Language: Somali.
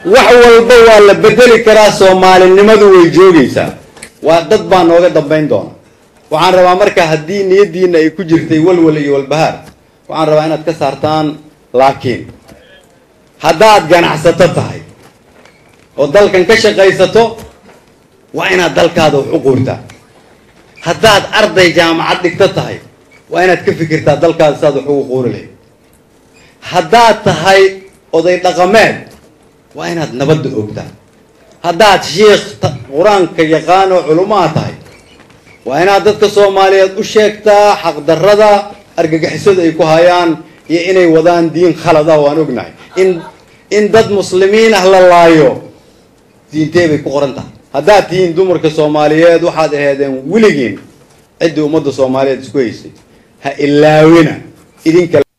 walba waa la bedeli karaa Soomaalinimadu way joogaysaa waa dad baan nooga dambeyn doona waxaan rabaa marka haddii niyadiina ay ku jirtay walwal iyo walbahaar waxaan rabaa inaad ka saartaan laakiin haddaad ganacsato tahay oo dalkan ka shaqaysato waa inaad dalkaada wax u quurtaa haddaad arday jaamacad dhigta tahay waa inaad ka fikirtaa dalkaada saad wax ugu quuri lahayd haddaad tahay oday dhaqameed waa inaad nabadda ogtaa haddaad sheekh quraanka yaqaan oo culumaa tahay waa inaad dadka Soomaaliyeed u sheegtaa xaq darrada argagixisada ay ku hayaan iyo inay wadaan diin khalad ah waan ognahay in dad muslimiin ah la laayo diintee bay ku qoran tahay haddaad tihiin dumarka Soomaaliyeed waxaad ahaydeen weligiin cidii ummadda Soomaaliyeed isku haysay ha ilaawina idinka